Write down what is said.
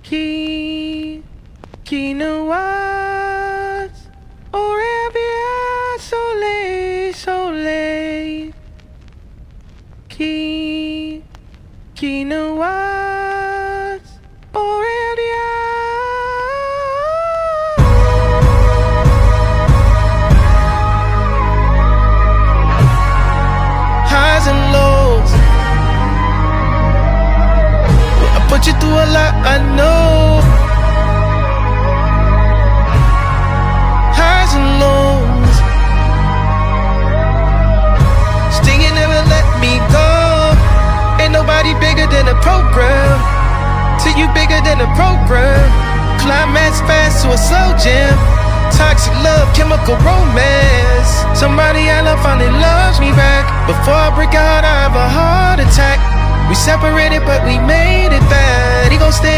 Qui nous watch aurait bien soleil. Qui nous watch aurait bien. Highs and lows, I put you through a lot, I know. Highs and lows, still you never let me go. Ain't nobody bigger than the program, till you bigger than the program. Climax fast to a slow jam. Toxic love, chemical romance. Somebody I love finally loves me back. Before I break out, I have a heart attack. We separated, but we made it back. He gon' stay